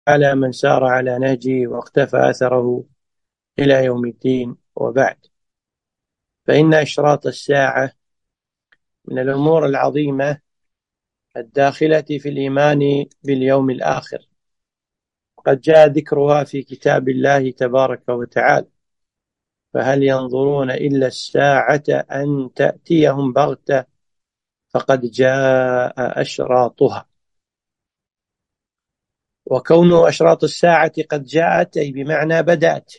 على من سار على نهجه واقتفى أثره إلى يوم الدين. وبعد، فإن أشراط الساعة من الأمور العظيمة الداخلة في الإيمان باليوم الآخر، قد جاء ذكرها في كتاب الله تبارك وتعالى: فهل ينظرون إلا الساعة أن تأتيهم بغتة فقد جاء أشراطها. وكون أشراط الساعة قد جاءت أي بمعنى بدأت،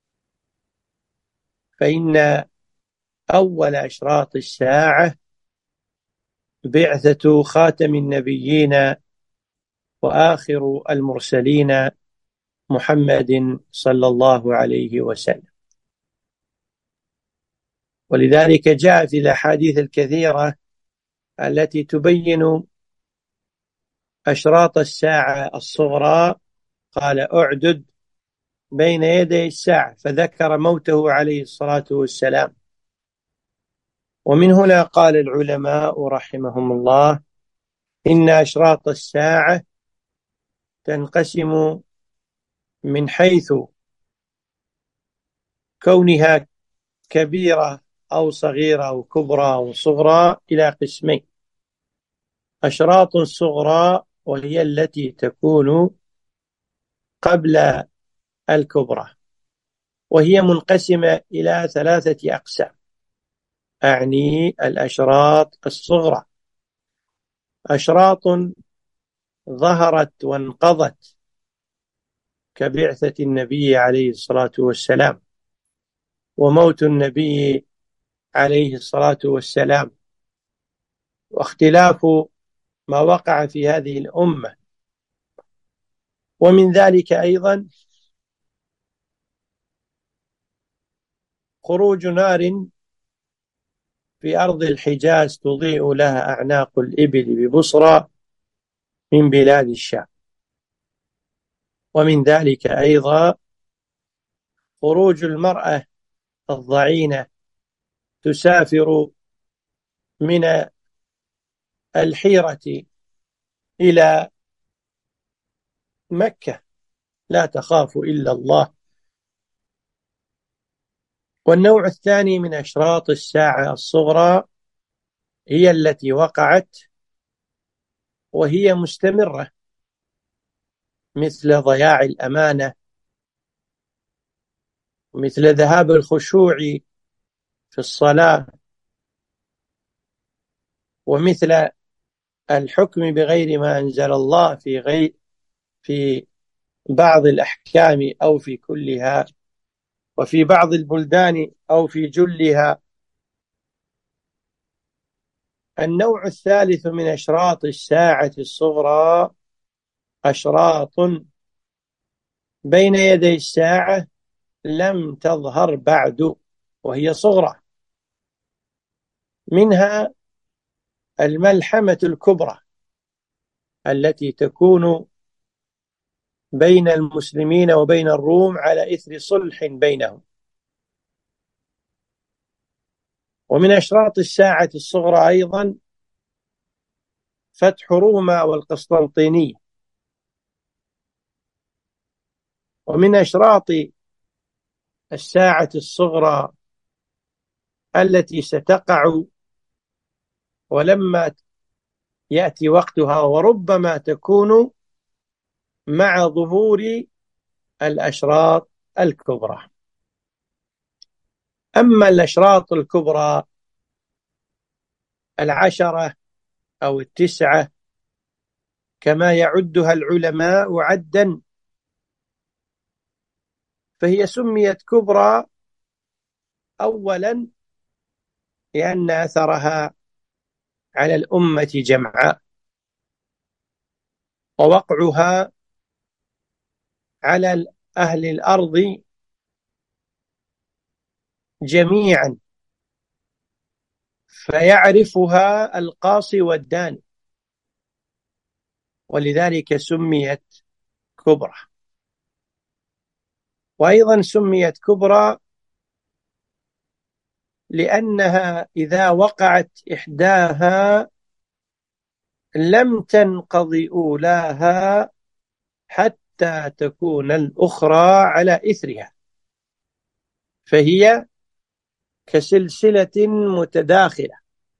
فإن أول أشراط الساعة بعثة خاتم النبيين وآخر المرسلين محمد صلى الله عليه وسلم. ولذلك جاء في الأحاديث الكثيرة التي تبين أشراط الساعة الصغرى، قال: أعدد بين يدي الساعة، فذكر موته عليه الصلاة والسلام. ومن هنا قال العلماء رحمهم الله: إن أشراط الساعة تنقسم من حيث كونها كبيرة أو صغيرة أو كبرى أو صغرى إلى قسمين: أشراط صغرى وهي التي تكون قبل الكبرى، وهي منقسمة إلى ثلاثة أقسام. أعني الأشراط الصغرى: أشراط ظهرت وانقضت كبعثة النبي عليه الصلاة والسلام وموت النبي عليه الصلاة والسلام واختلاف ما وقع في هذه الأمة. ومن ذلك أيضا خروج نار في أرض الحجاز تضيء لها أعناق الإبل ببصرى من بلاد الشام. ومن ذلك أيضا خروج المرأة الضعينة تسافر من الحيرة إلى مكة لا تخاف إلا الله. والنوع الثاني من أشراط الساعة الصغرى هي التي وقعت وهي مستمرة، مثل ضياع الأمانة، مثل ذهاب الخشوع في الصلاة، ومثل الحكم بغير ما أنزل الله في بعض الأحكام أو في كلها، وفي بعض البلدان أو في جلها. النوع الثالث من أشراط الساعة الصغرى أشراط بين يدي الساعة لم تظهر بعد وهي صغرى، منها الملحمة الكبرى التي تكون بين المسلمين وبين الروم على إثر صلح بينهم. ومن أشراط الساعة الصغرى أيضا فتح روما والقسطنطينية. ومن أشراط الساعة الصغرى التي ستقع ولما يأتي وقتها، وربما تكون مع ظهور الأشراط الكبرى. أما الأشراط الكبرى العشرة أو التسعة كما يعدها العلماء عدا، فهي سميت كبرى أولا لأن أثرها على الأمة جمعاء، ووقعها على أهل الأرض جميعا، فيعرفها القاصي والداني، ولذلك سميت كبرى. وأيضا سميت كبرى لأنها إذا وقعت إحداها لم تنقضي أولاها حتى حتى تكون الأخرى على إثرها، فهي كسلسلة متداخلة.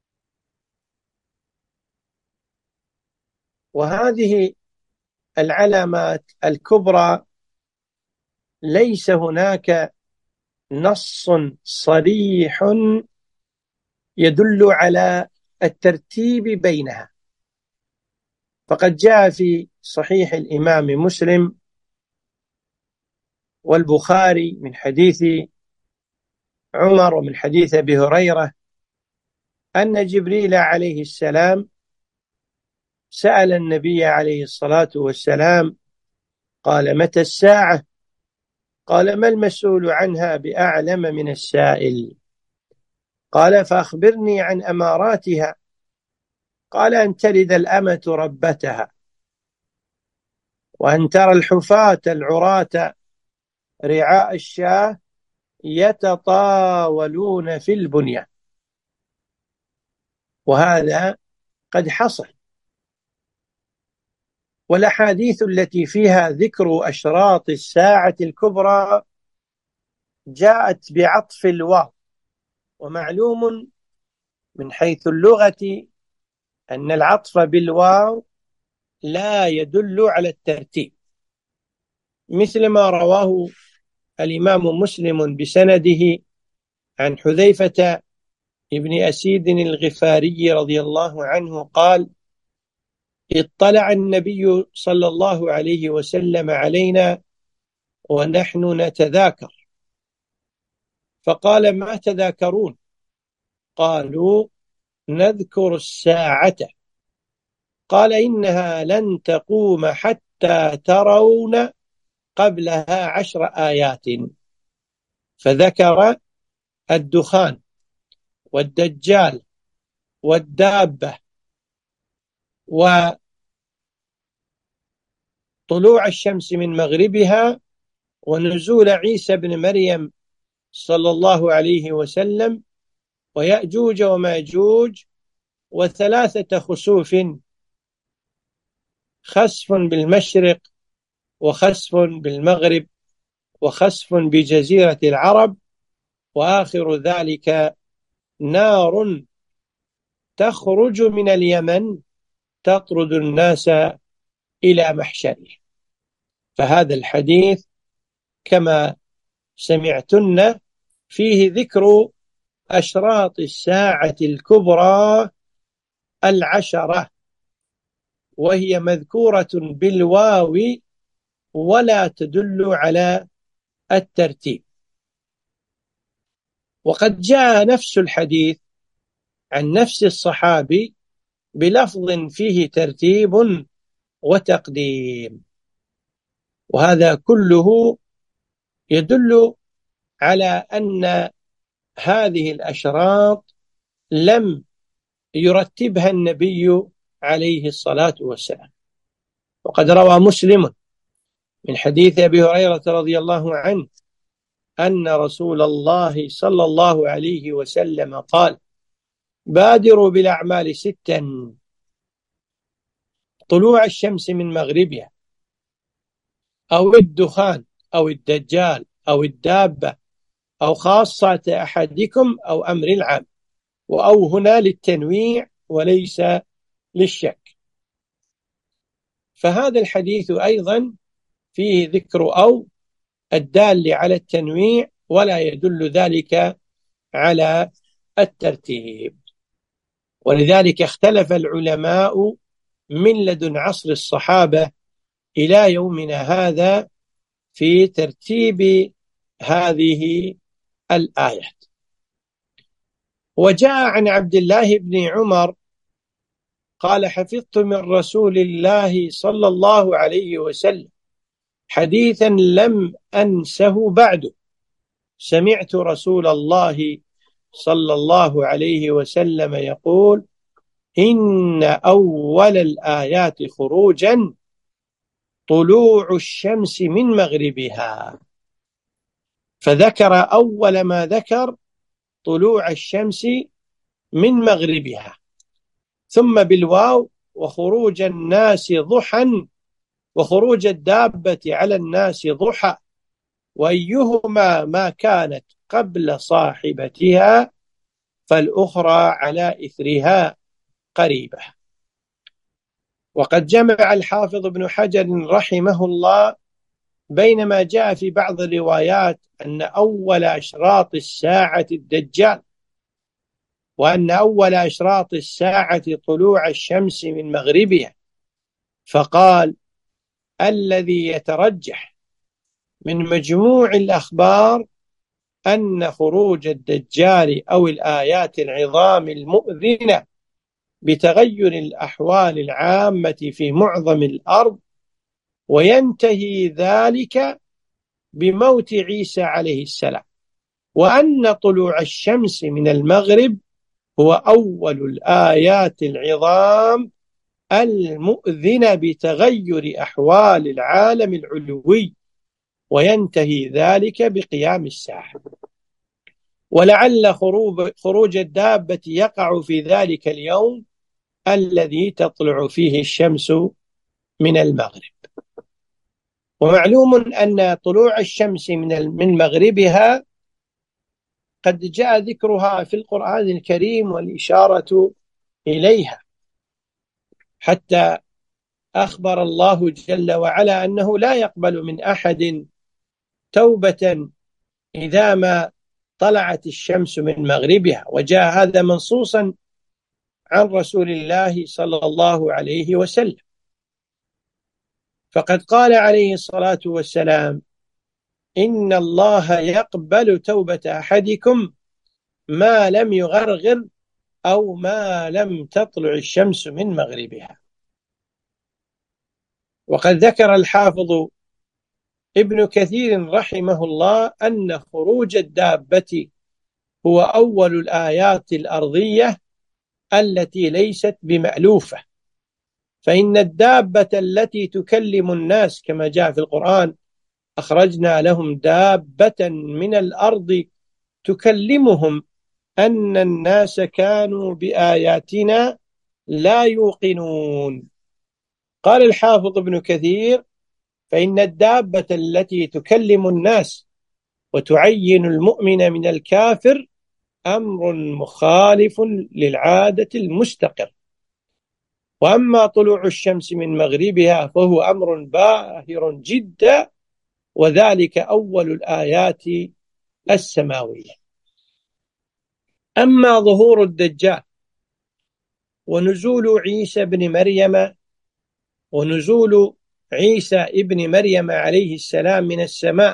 وهذه العلامات الكبرى ليس هناك نص صريح يدل على الترتيب بينها، فقد جاء في صحيح الإمام مسلم والبخاري من حديث عمر ومن حديث أبي هريرة أن جبريل عليه السلام سأل النبي عليه الصلاة والسلام قال: متى الساعة؟ قال: ما المسؤول عنها بأعلم من السائل؟ قال: فأخبرني عن أماراتها. قال: أن تلد الأمة ربتها، وأن ترى الحفاة العراة رعاء الشاة يتطاولون في البنيان. وهذا قد حصل، والأحاديث التي فيها ذكر أشراط الساعة الكبرى جاءت بعطف الواو، ومعلوم من حيث اللغة أن العطف بالواو لا يدل على الترتيب، مثل ما رواه الإمام مسلم بسنده عن حذيفة ابن أسيد الغفاري رضي الله عنه قال: اطلع النبي صلى الله عليه وسلم علينا ونحن نتذاكر، فقال: ما تذاكرون؟ قالوا: نذكر الساعة. قال: إنها لن تقوم حتى ترون قبلها 10 آيات. فذكر الدخان والدجال والدابة وطلوع الشمس من مغربها ونزول عيسى بن مريم صلى الله عليه وسلم ويأجوج وماجوج وثلاثة خسوف: خسف بالمشرق وخسف بالمغرب وخسف بجزيرة العرب، وآخر ذلك نار تخرج من اليمن تطرد الناس إلى محشره. فهذا الحديث كما سمعتن فيه ذكر أشراط الساعة الكبرى 10، وهي مذكورة بالواو ولا تدل على الترتيب. وقد جاء نفس الحديث عن نفس الصحابي بلفظ فيه ترتيب وتقديم، وهذا كله يدل على أن هذه الأشراط لم يرتبها النبي عليه الصلاة والسلام. وقد روى مسلم من حديث أبي هريرة رضي الله عنه أن رسول الله صلى الله عليه وسلم قال: بادروا بالأعمال 6: طلوع الشمس من مغربها، أو الدخان، أو الدجال، أو الدابة، أو خاصة أحدكم، أو أمر العام. وأو هنا للتنويع وليس للشك. فهذا الحديث أيضا فيه ذكر أو الدال على التنويع ولا يدل ذلك على الترتيب. ولذلك اختلف العلماء من لدن عصر الصحابة إلى يومنا هذا في ترتيب هذه الآيات. وجاء عن عبد الله بن عمر قال: حفظت من رسول الله صلى الله عليه وسلم حديثا لم أنسه بعد. سمعت رسول الله صلى الله عليه وسلم يقول: إن أول الآيات خروجا طلوع الشمس من مغربها. فذكر أول ما ذكر طلوع الشمس من مغربها، ثم بالواو: وخروج الناس ضحى وخروج الدابة على الناس ضحى، وأيهما ما كانت قبل صاحبتها فالأخرى على إثرها قريبة. وقد جمع الحافظ ابن حجر رحمه الله بينما جاء في بعض الروايات أن أول أشراط الساعة الدجال، وأن أول أشراط الساعة طلوع الشمس من مغربها، فقال: الذي يترجح من مجموع الأخبار أن خروج الدجال أو الآيات العظام المؤذنة بتغير الأحوال العامة في معظم الأرض، وينتهي ذلك بموت عيسى عليه السلام، وأن طلوع الشمس من المغرب هو أول الآيات العظام المؤذنة بتغير أحوال العالم العلوي، وينتهي ذلك بقيام الساعة. ولعل خروج الدابة يقع في ذلك اليوم الذي تطلع فيه الشمس من المغرب. ومعلوم أن طلوع الشمس من مغربها قد جاء ذكرها في القرآن الكريم والإشارة إليها، حتى أخبر الله جل وعلا أنه لا يقبل من أحد توبة إذا ما طلعت الشمس من مغربها، وجاء هذا منصوصا عن رسول الله صلى الله عليه وسلم، فقد قال عليه الصلاة والسلام: إن الله يقبل توبة أحدكم ما لم يغرغر أو ما لم تطلع الشمس من مغربها. وقد ذكر الحافظ ابن كثير رحمه الله أن خروج الدابة هو أول الآيات الأرضية التي ليست بمألوفة، فإن الدابة التي تكلم الناس كما جاء في القرآن: أخرجنا لهم دابة من الأرض تكلمهم أن الناس كانوا بآياتنا لا يوقنون. قال الحافظ ابن كثير: فإن الدابة التي تكلم الناس وتعين المؤمن من الكافر أمر مخالف للعادة المستقر، وأما طلوع الشمس من مغربها فهو أمر باهر جدا، وذلك أول الآيات السماوية. أما ظهور الدجال ونزول عيسى ابن مريم عليه السلام من السماء،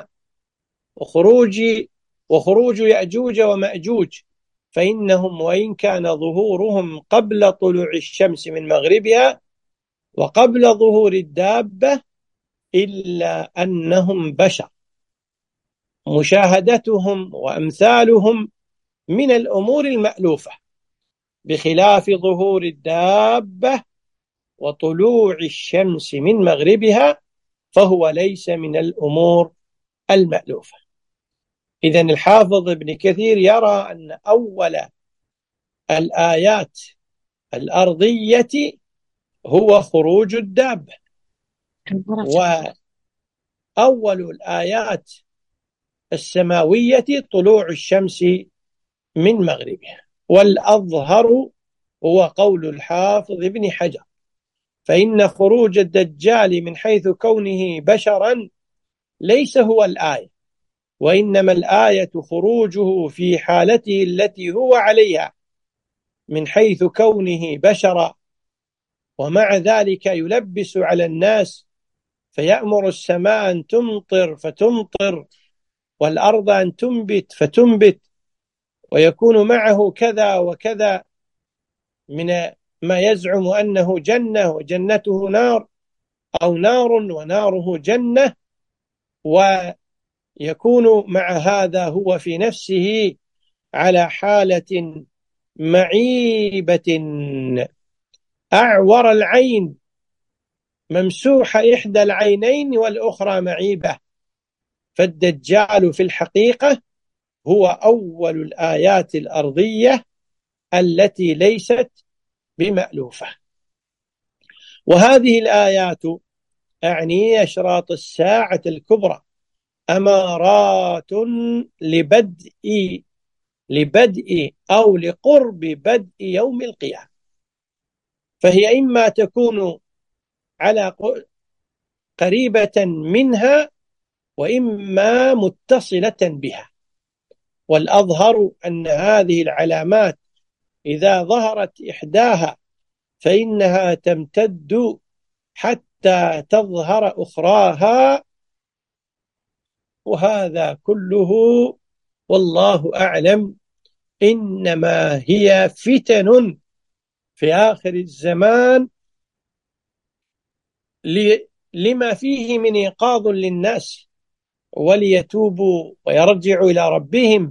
وخروج يأجوج ومأجوج، فإنهم وإن كان ظهورهم قبل طلوع الشمس من مغربها وقبل ظهور الدابة، إلا أنهم بشر، مشاهدتهم وأمثالهم من الأمور المألوفة، بخلاف ظهور الدابة وطلوع الشمس من مغربها، فهو ليس من الأمور المألوفة. إذن الحافظ ابن كثير يرى أن أول الآيات الأرضية هو خروج الدابة، وأول الآيات السماوية طلوع الشمس من مغربها. والأظهر هو قول الحافظ ابن حجر، فإن خروج الدجال من حيث كونه بشرا ليس هو الآية، وإنما الآية خروجه في حالته التي هو عليها من حيث كونه بشرا، ومع ذلك يلبس على الناس فيأمر السماء أن تمطر فتمطر، والأرض أن تنبت فتنبت، ويكون معه كذا وكذا من ما يزعم أنه جنة وجنته نار، أو نار وناره جنة، ويكون مع هذا هو في نفسه على حالة معيبة، أعور العين، ممسوح إحدى العينين والأخرى معيبة. فالدجال في الحقيقة هو أول الآيات الأرضية التي ليست بمألوفة. وهذه الآيات أعني أشراط الساعة الكبرى، أمارات لبدء أو لقرب بدء يوم القيامة. فهي إما تكون على قريبة منها وإما متصلة بها. والأظهر أن هذه العلامات إذا ظهرت إحداها فإنها تمتد حتى تظهر أخراها، وهذا كله والله أعلم إنما هي فتن في آخر الزمان لما فيه من إيقاظ للناس وليتوبوا ويرجعوا إلى ربهم.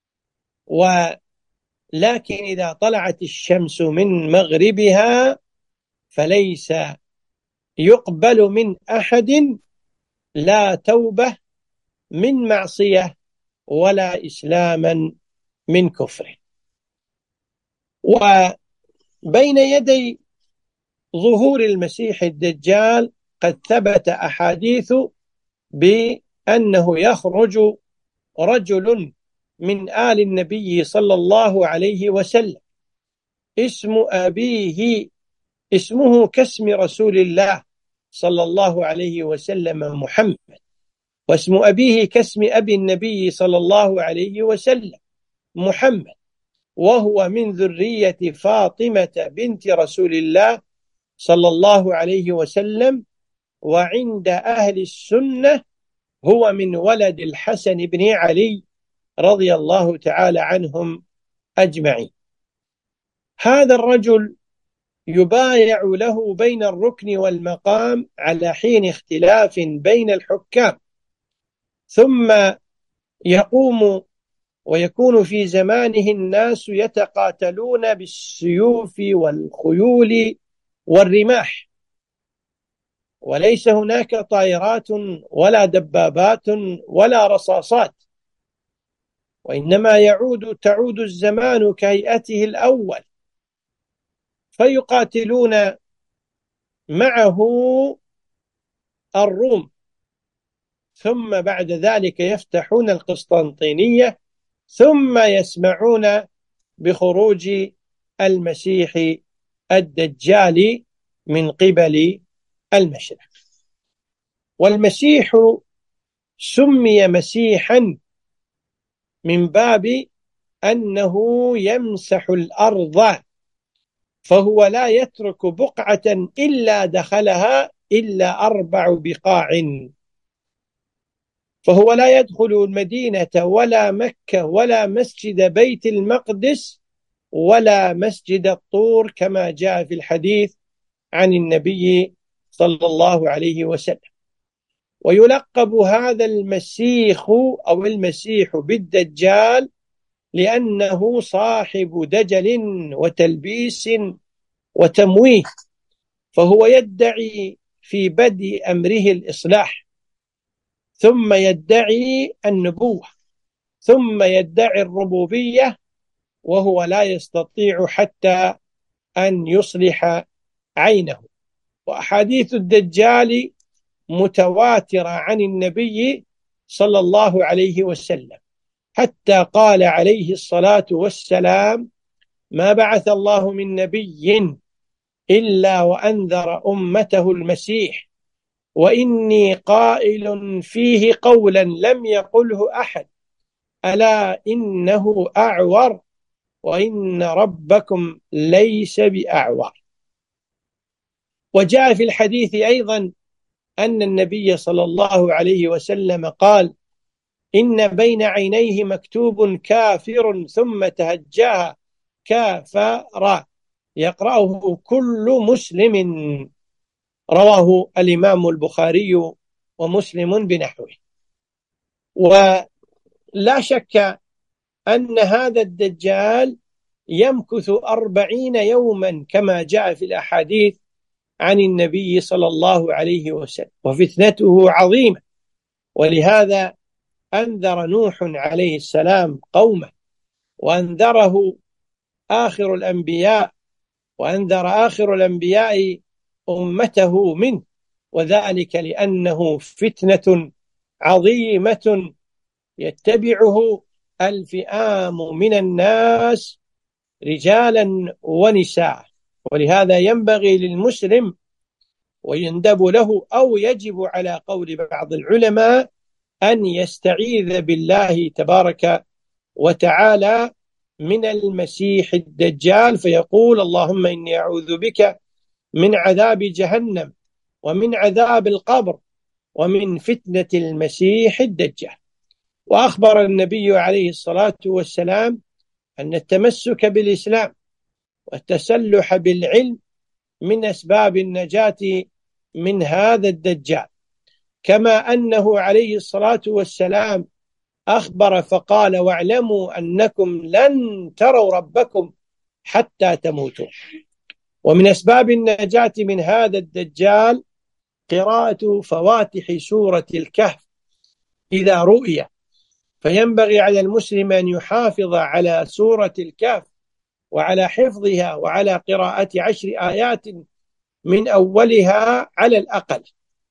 ولكن إذا طلعت الشمس من مغربها فليس يقبل من أحد لا توبة من معصية ولا إسلاما من كفر. وبين يدي ظهور المسيح الدجال قد ثبت أحاديث بأنه يخرج رجل من آل النبي صلى الله عليه وسلم اسمه كاسم رسول الله صلى الله عليه وسلم محمد، واسم أبيه كاسم أبي النبي صلى الله عليه وسلم محمد، وهو من ذرية فاطمة بنت رسول الله صلى الله عليه وسلم. وعند أهل السنة هو من ولد الحسن بن علي رضي الله تعالى عنهم أجمعين. هذا الرجل يبايع له بين الركن والمقام على حين اختلاف بين الحكام، ثم يقوم ويكون في زمانه الناس يتقاتلون بالسيوف والخيول والرماح، وليس هناك طائرات ولا دبابات ولا رصاصات، وإنما تعود الزمان كهيئته الأول، فيقاتلون معه الروم، ثم بعد ذلك يفتحون القسطنطينية، ثم يسمعون بخروج المسيح الدجال من قبل المشرق. والمسيح سمي مسيحا من باب أنه يمسح الأرض، فهو لا يترك بقعة إلا دخلها إلا 4 بقاع، فهو لا يدخل المدينة ولا مكة ولا مسجد بيت المقدس ولا مسجد الطور كما جاء في الحديث عن النبي صلى الله عليه وسلم. ويلقب هذا المسيح أو المسيح بالدجال لأنه صاحب دجل وتلبيس وتمويه، فهو يدعي في بدء أمره الإصلاح، ثم يدعي النبوة، ثم يدعي الربوبية، وهو لا يستطيع حتى أن يصلح عينه. وأحاديث الدجال متواترة عن النبي صلى الله عليه وسلم، حتى قال عليه الصلاة والسلام: ما بعث الله من نبي إلا وأنذر أمته المسيح، وإني قائل فيه قولا لم يقله أحد، ألا إنه أعور وإن ربكم ليس بأعور. وجاء في الحديث أيضا أن النبي صلى الله عليه وسلم قال: إن بين عينيه مكتوب كافر ثم تهجاها كافر يقرأه كل مسلم. رواه الإمام البخاري ومسلم بنحوه. ولا شك أن هذا الدجال يمكث 40 يوما كما جاء في الأحاديث عن النبي صلى الله عليه وسلم، وفتنته عظيمة. ولهذا أنذر نوح عليه السلام قومه، وأنذره آخر الأنبياء، وأنذر آخر الأنبياء أمته منه، وذلك لأنه فتنة عظيمة يتبعه الفئام من الناس رجالا ونساء. ولهذا ينبغي للمسلم ويندب له أو يجب على قول بعض العلماء أن يستعيذ بالله تبارك وتعالى من المسيح الدجال، فيقول اللهم إني أعوذ بك من عذاب جهنم ومن عذاب القبر ومن فتنة المسيح الدجال. وأخبر النبي عليه الصلاة والسلام أن التمسك بالإسلام والتسلح بالعلم من أسباب النجاة من هذا الدجال، كما أنه عليه الصلاة والسلام أخبر فقال واعلموا أنكم لن تروا ربكم حتى تموتوا. ومن أسباب النجاة من هذا الدجال قراءة فواتح سورة الكهف إذا رؤي، فينبغي على المسلم أن يحافظ على سورة الكهف وعلى حفظها وعلى قراءة 10 آيات من أولها على الأقل.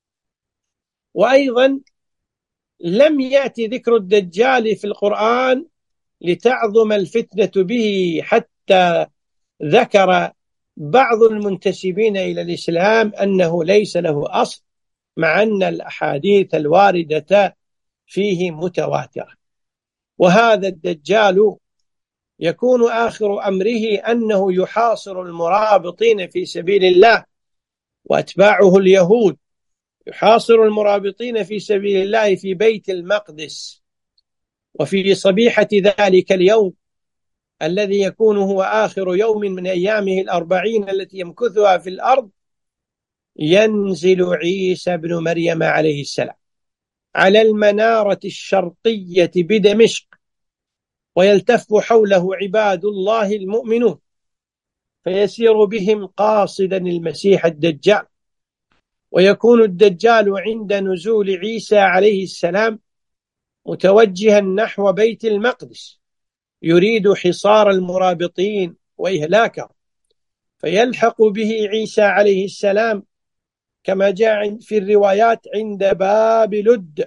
وأيضا لم يأتي ذكر الدجال في القرآن لتعظم الفتنة به، حتى ذكر بعض المنتسبين إلى الإسلام أنه ليس له أصل، مع أن الأحاديث الواردة فيه متواترة. وهذا الدجال يكون آخر أمره أنه يحاصر المرابطين في سبيل الله وأتباعه اليهود، يحاصر المرابطين في سبيل الله في بيت المقدس. وفي صبيحة ذلك اليوم الذي يكون هو آخر يوم من أيامه 40 التي يمكثها في الأرض، ينزل عيسى بن مريم عليه السلام على المنارة الشرقية بدمشق، ويلتف حوله عباد الله المؤمنون، فيسير بهم قاصدا المسيح الدجال. ويكون الدجال عند نزول عيسى عليه السلام متوجها نحو بيت المقدس، يريد حصار المرابطين وإهلاكهم، فيلحق به عيسى عليه السلام كما جاء في الروايات عند باب لد،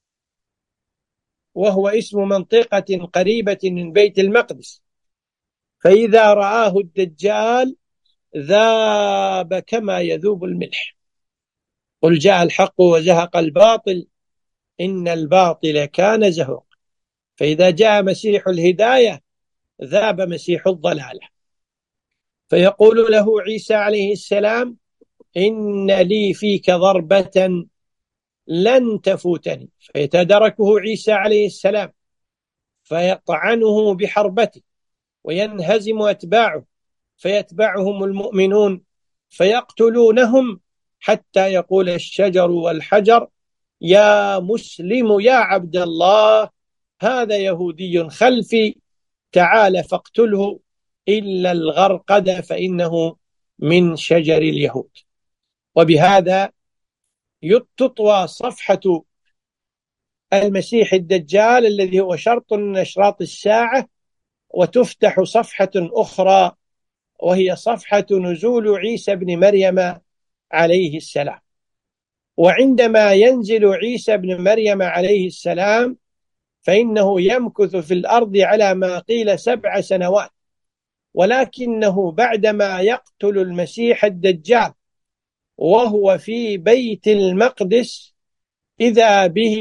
وهو اسم منطقة قريبة من بيت المقدس. فإذا رآه الدجال ذاب كما يذوب الملح. قل جاء الحق وزهق الباطل إن الباطل كان زهوق. فإذا جاء مسيح الهداية ذاب مسيح الضلالة. فيقول له عيسى عليه السلام إن لي فيك ضربة لن تفوتني، فيتدركه عيسى عليه السلام فيطعنه بحربته، وينهزم أتباعه فيتبعهم المؤمنون فيقتلونهم، حتى يقول الشجر والحجر يا مسلم يا عبد الله هذا يهودي خلفي تعال فاقتله إلا الغرقد فإنه من شجر اليهود. وبهذا تطوى صفحة المسيح الدجال الذي هو شرط من أشراط الساعة، وتفتح صفحة أخرى وهي صفحة نزول عيسى بن مريم عليه السلام. وعندما ينزل عيسى بن مريم عليه السلام فإنه يمكث في الأرض على ما قيل 7 سنوات، ولكنه بعدما يقتل المسيح الدجال وهو في بيت المقدس إذا به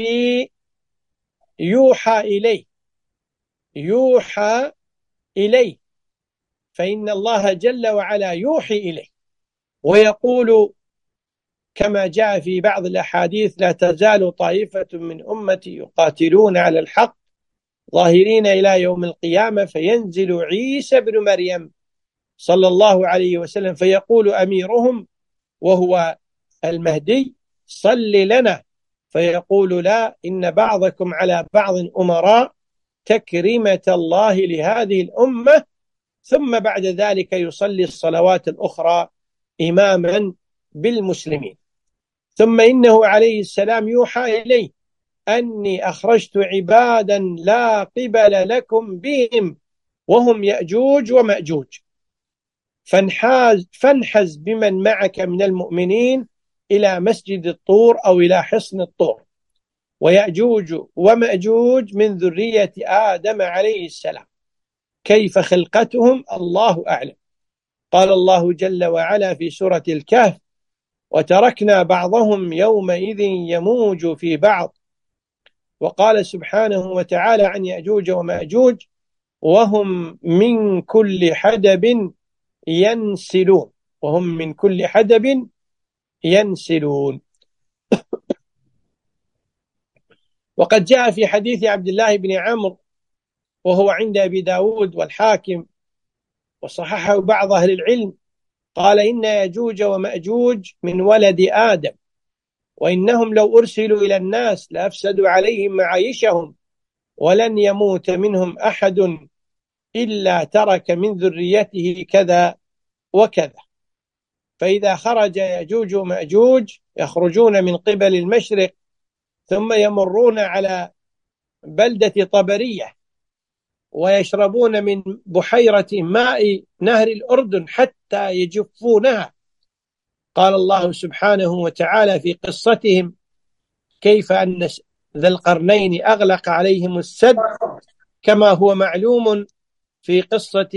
يوحى إليه، فإن الله جل وعلا يوحي إليه ويقول كما جاء في بعض الأحاديث لا تزال طائفة من أمتي يقاتلون على الحق ظاهرين إلى يوم القيامة، فينزل عيسى بن مريم صلى الله عليه وسلم فيقول أميرهم وهو المهدي صل لنا، فيقول لا إن بعضكم على بعض أمراء تكريمة الله لهذه الأمة، ثم بعد ذلك يصلي الصلوات الأخرى إماما بالمسلمين. ثم إنه عليه السلام يوحى إليه أني أخرجت عبادا لا قبل لكم بهم وهم يأجوج ومأجوج، فانحز بمن معك من المؤمنين إلى مسجد الطور أو إلى حصن الطور. ويأجوج ومأجوج من ذرية آدم عليه السلام، كيف خلقتهم الله أعلم. قال الله جل وعلا في سورة الكهف: وتركنا بعضهم يومئذ يموج في بعض. وقال سبحانه وتعالى عن يأجوج ومأجوج: وهم من كل حدب ينسلون. وهم من كل حدب ينسلون. وقد جاء في حديث عبد الله بن عمرو، وهو عند أبي داود والحاكم وصححه بعض أهل العلم، قال: إن يأجوج ومأجوج من ولد آدم، وإنهم لو أرسلوا إلى الناس لأفسدوا عليهم معايشهم، ولن يموت منهم أحد إلا ترك من ذريته كذا وكذا. فإذا خرج يأجوج ومأجوج يخرجون من قبل المشرق، ثم يمرون على بلدة طبرية، ويشربون من بحيرة ماء نهر الأردن حتى يجفونها. قال الله سبحانه وتعالى في قصتهم: كيف أن ذا القرنين أغلق عليهم السد، كما هو معلوم في قصة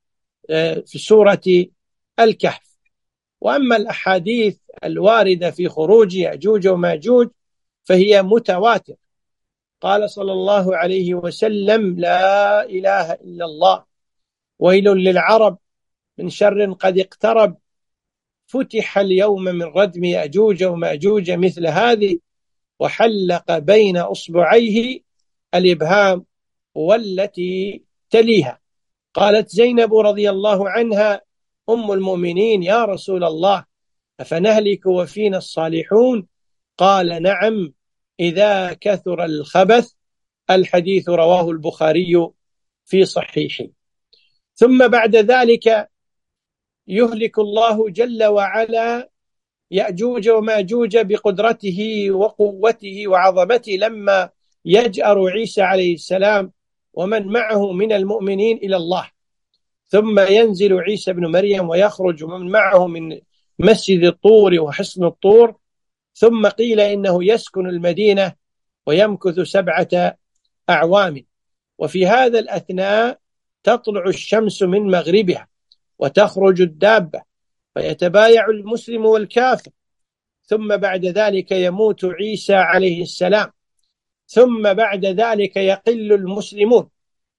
في سورة الكهف. وأما الأحاديث الواردة في خروج يأجوج وماجوج فهي متواتر. قال صلى الله عليه وسلم: لا إله إلا الله، ويل للعرب من شر قد اقترب، فتح اليوم من ردم يأجوج ومأجوج مثل هذه، وحلق بين أصبعيه الإبهام والتي تليها. قالت زينب رضي الله عنها أم المؤمنين: يا رسول الله، أفنهلك وفينا الصالحون؟ قال: نعم، إذا كثر الخبث. الحديث رواه البخاري في صحيحه. ثم بعد ذلك يهلك الله جل وعلا يأجوج وماجوج بقدرته وقوته وعظمته، لما يجأر عيسى عليه السلام ومن معه من المؤمنين إلى الله. ثم ينزل عيسى بن مريم ويخرج من معه من مسجد الطور وحصن الطور. ثم قيل إنه يسكن المدينة ويمكث 7 أعوام. وفي هذا الأثناء تطلع الشمس من مغربها وتخرج الدابة، فيتبايع المسلم والكافر. ثم بعد ذلك يموت عيسى عليه السلام. ثم بعد ذلك يقل المسلمون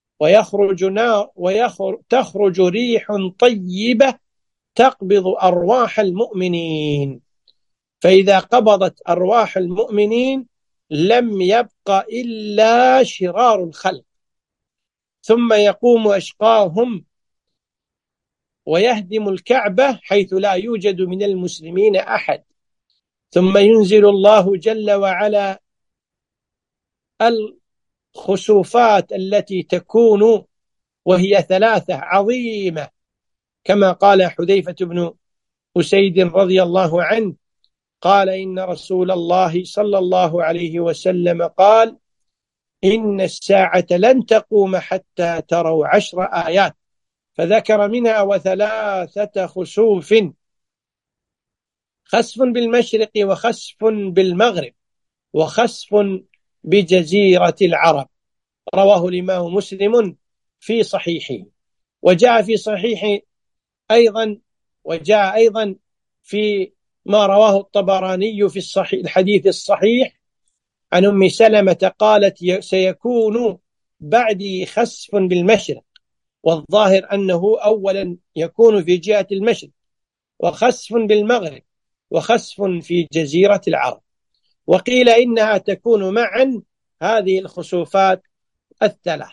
تخرج ريح طيبة تقبض أرواح المؤمنين. فإذا قبضت أرواح المؤمنين لم يبق إلا شرار الخلق. ثم يقوم أشقاهم ويهدم الكعبة حيث لا يوجد من المسلمين أحد. ثم ينزل الله جل وعلا الخسوفات التي تكون، وهي 3 عظيمة، كما قال حذيفة بن أسيد رضي الله عنه، قال: إن رسول الله صلى الله عليه وسلم قال: إن الساعة لن تقوم حتى تروا 10 آيات، فذكر منها: و3 خسوف، خسف بالمشرق، وخسف بالمغرب، وخسف بجزيرة العرب. رواه الإمام مسلم في صحيحه. وجاء في صحيح أيضا، وجاء أيضا في ما رواه الطبراني في الحديث الصحيح عن أم سلمة قالت: سيكون بعدي خسف بالمشرق، والظاهر أنه أولا يكون في جهة المشرق، وخسف بالمغرب، وخسف في جزيرة العرب. وقيل إنها تكون معا، هذه الخسوفات 3.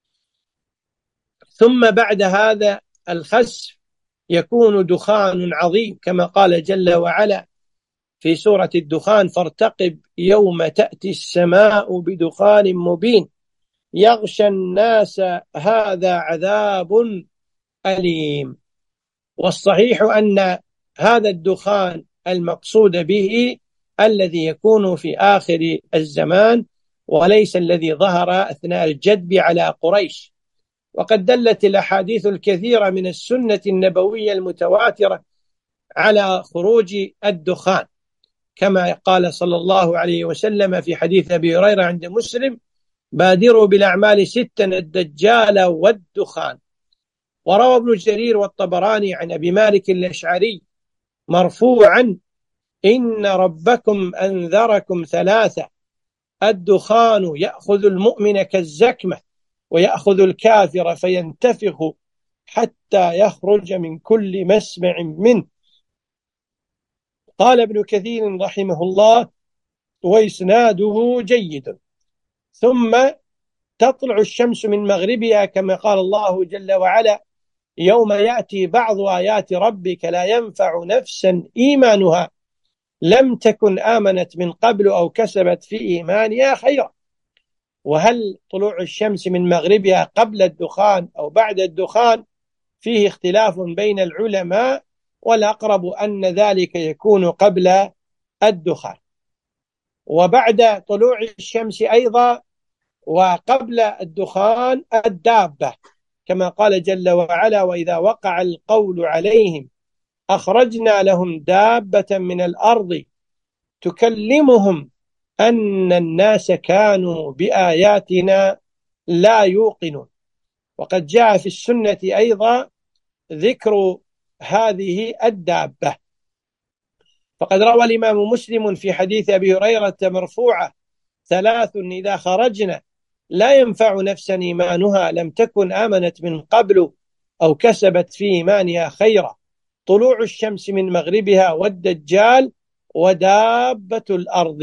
ثم بعد هذا الخسف يكون دخان عظيم، كما قال جل وعلا في سورة الدخان: فارتقب يوم تأتي السماء بدخان مبين يغشى الناس هذا عذاب أليم. والصحيح أن هذا الدخان المقصود به الذي يكون في آخر الزمان، وليس الذي ظهر أثناء الجدب على قريش. وقد دلت الأحاديث الكثيرة من السنة النبوية المتواترة على خروج الدخان. كما قال صلى الله عليه وسلم في حديث أبي هريرة عند مسلم: بادروا بالأعمال ستا: الدجال والدخان. وروى ابن جرير والطبراني عن أبي مالك الأشعري مرفوعا: إن ربكم أنذركم ثلاثة: الدخان يأخذ المؤمن كالزكمة، ويأخذ الكافر فينتفخ حتى يخرج من كل مسمع منه. قال ابن كثير رحمه الله: وإسناده جيد. ثم تطلع الشمس من مغربها، كما قال الله جل وعلا: يوم يأتي بعض آيات ربك لا ينفع نفسا إيمانها لم تكن آمنت من قبل أو كسبت في إيمانها خيرا. وهل طلوع الشمس من مغربها قبل الدخان أو بعد الدخان فيه اختلاف بين العلماء، والأقرب أن ذلك يكون قبل الدخان. وبعد طلوع الشمس أيضا وقبل الدخان الدابة، كما قال جل وعلا: وإذا وقع القول عليهم أخرجنا لهم دابة من الأرض تكلمهم أن الناس كانوا بآياتنا لا يوقنون. وقد جاء في السنة أيضا ذكر هذه الدابة، فقد روى الإمام مسلم في حديث أبي هريرة مرفوعة: ثلاث إذا خرجنا لا ينفع نفسا إيمانها لم تكن آمنت من قبل أو كسبت في إيمانها خيرا: طلوع الشمس من مغربها، والدجال، ودابة الأرض.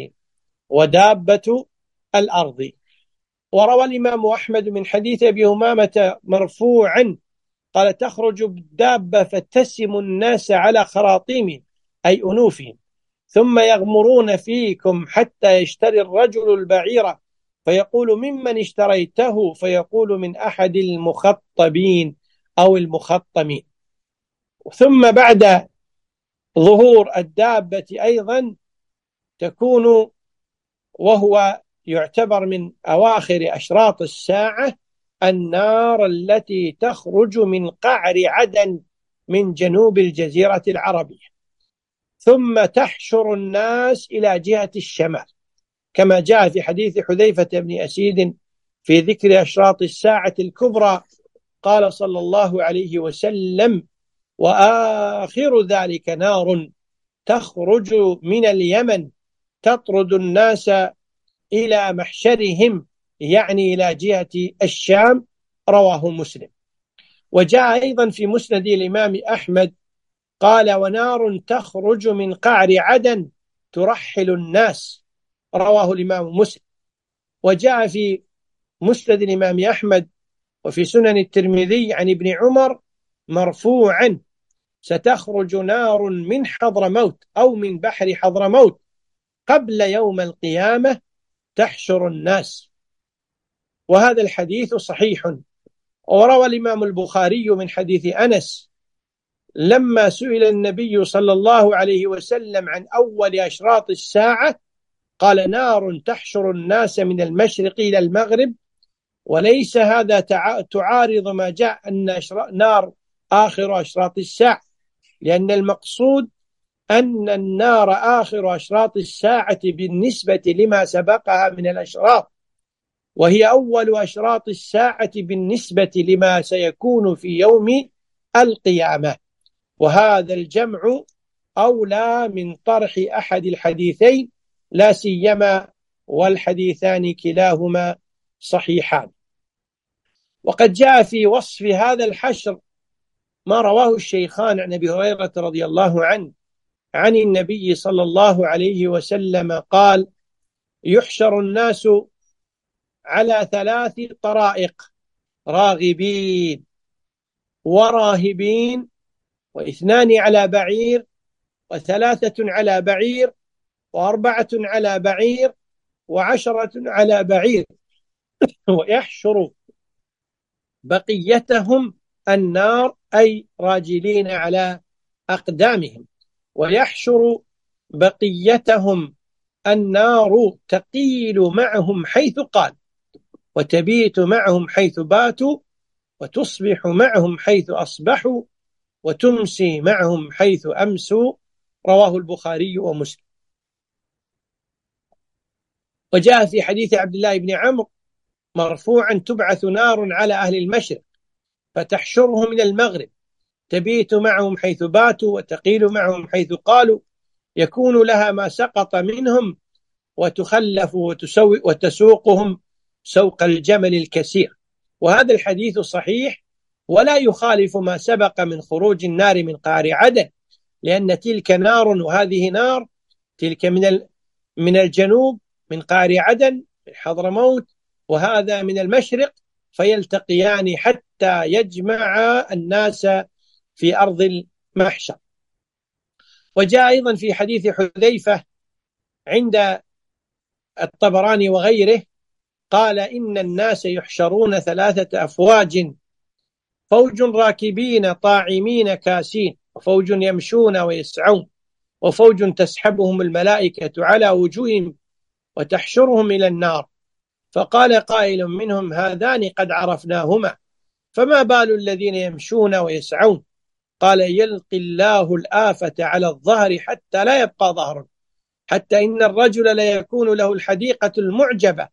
ودابة الأرض. وروى الإمام أحمد من حديث أبي همامة مرفوعا قال: تخرج الدابة فتسم الناس على خراطيم أي أنوفهم، ثم يغمرون فيكم حتى يشتري الرجل البعير فيقول: ممن اشتريته؟ فيقول: من أحد المخطبين أو المخطمين. ثم بعد ظهور الدابة أيضا تكون، وهو يعتبر من أواخر أشراط الساعة، النار التي تخرج من قعر عدن من جنوب الجزيرة العربية، ثم تحشر الناس إلى جهة الشمال، كما جاء في حديث حذيفة بن أسيد في ذكر أشراط الساعة الكبرى. قال صلى الله عليه وسلم: وآخر ذلك نار تخرج من اليمن تطرد الناس إلى محشرهم، يعني إلى جهة الشام. رواه مسلم. وجاء أيضا في مسند الإمام أحمد قال: ونار تخرج من قعر عدن ترحل الناس. رواه الإمام مسلم. وجاء في مسند الإمام أحمد وفي سنن الترمذي عن ابن عمر مرفوعا: ستخرج نار من حضرموت أو من بحر حضرموت قبل يوم القيامة تحشر الناس. وهذا الحديث صحيح. وروى الإمام البخاري من حديث أنس لما سئل النبي صلى الله عليه وسلم عن أول أشراط الساعة قال: نار تحشر الناس من المشرق إلى المغرب. وليس هذا تعارض ما جاء أن نار آخر أشراط الساعة، لأن المقصود أن النار آخر أشراط الساعة بالنسبة لما سبقها من الأشراط، وهي أول أشراط الساعة بالنسبة لما سيكون في يوم القيامة. وهذا الجمع أولى من طرح أحد الحديثين، لا سيما والحديثان كلاهما صحيحان. وقد جاء في وصف هذا الحشر ما رواه الشيخان عن أبي هريرة رضي الله عنه عن النبي صلى الله عليه وسلم قال: يحشر الناس على ثلاث طرائق: راغبين وراهبين، واثنان على بعير، وثلاثة على بعير، وأربعة على بعير، وعشرة على بعير. ويحشر بقيتهم النار، أي راجلين على أقدامهم. ويحشر بقيتهم النار تقيل معهم حيث قال، وتبيت معهم حيث باتوا، وتصبح معهم حيث أصبحوا، وتمسي معهم حيث أمسوا. رواه البخاري ومسلم. وجاء في حديث عبد الله بن عمرو مرفوعا: تبعث نار على أهل المشرق فتحشرهم من المغرب، تبيت معهم حيث باتوا وتقيل معهم حيث قالوا، يكون لها ما سقط منهم وتخلف وتسوقهم سوق الجمل الكسير. وهذا الحديث صحيح ولا يخالف ما سبق من خروج النار من قعر عدن، لأن تلك نار وهذه نار، تلك من الجنوب من قعر عدن من حضرموت، وهذا من المشرق، فيلتقيان حتى يجمع الناس في أرض المحشر. وجاء أيضا في حديث حذيفة عند الطبراني وغيره قال: إن الناس يحشرون 3 أفواج: فوج راكبين طاعمين كاسين، وفوج يمشون ويسعون، وفوج تسحبهم الملائكة على وجوههم وتحشرهم إلى النار. فقال قائل منهم: هذان قد عرفناهما، فما بال الذين يمشون ويسعون؟ قال: يلقي الله الآفة على الظهر حتى لا يبقى ظهر، حتى إن الرجل لا يكون له الحديقة المعجبة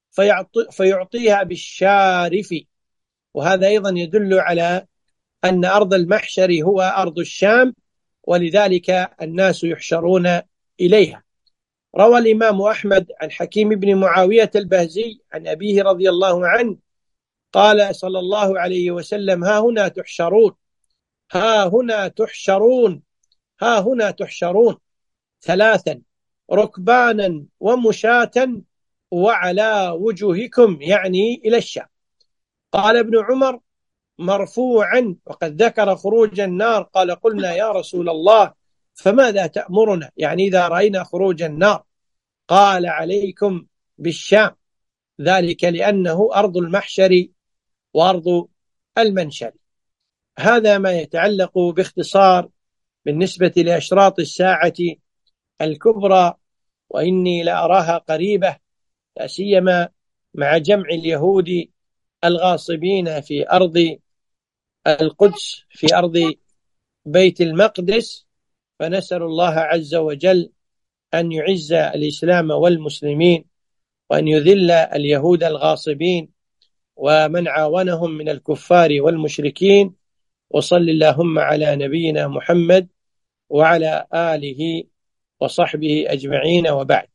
فيعطيها بالشارف. وهذا أيضا يدل على أن أرض المحشر هو أرض الشام، ولذلك الناس يحشرون إليها. روى الإمام أحمد عن حكيم بن معاوية البهزي عن أبيه رضي الله عنه قال صلى الله عليه وسلم: ها هنا تحشرون، ها هنا تحشرون، ها هنا تحشرون 3: ركبانا ومشاة وعلى وجوهكم، يعني إلى الشام. قال ابن عمر مرفوعا وقد ذكر خروج النار، قال: قلنا يا رسول الله فماذا تأمرنا، يعني إذا رأينا خروج النار؟ قال: عليكم بالشام، ذلك لأنه أرض المحشر وأرض المنشر. هذا ما يتعلق باختصار بالنسبة لأشراط الساعة الكبرى، وإني لأراها قريبة، لا سيما مع جمع اليهود الغاصبين في أرض القدس، في أرض بيت المقدس. فنسأل الله عز وجل أن يعز الإسلام والمسلمين، وأن يذل اليهود الغاصبين ومن عاونهم من الكفار والمشركين. وصل اللهم على نبينا محمد وعلى آله وصحبه أجمعين. وبعد،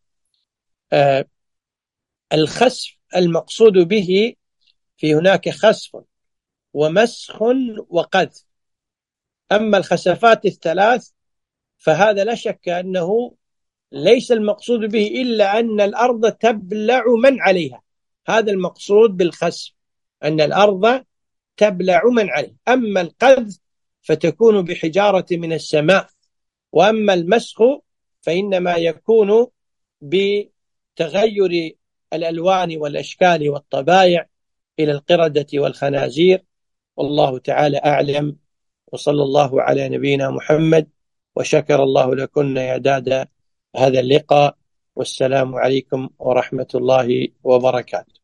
الخسف المقصود به في هناك خسف ومسخ وقذف. أما الخسفات الثلاث فهذا لا شك أنه ليس المقصود به إلا أن الأرض تبلع من عليها، هذا المقصود بالخسف، أن الأرض تبلع من عليها. أما القذف فتكون بحجارة من السماء، وأما المسخ فإنما يكون بتغير الألوان والأشكال والطبايع إلى القردة والخنازير. والله تعالى أعلم، وصلى الله على نبينا محمد، وشكر الله لكم إعداد هذا اللقاء، والسلام عليكم ورحمة الله وبركاته.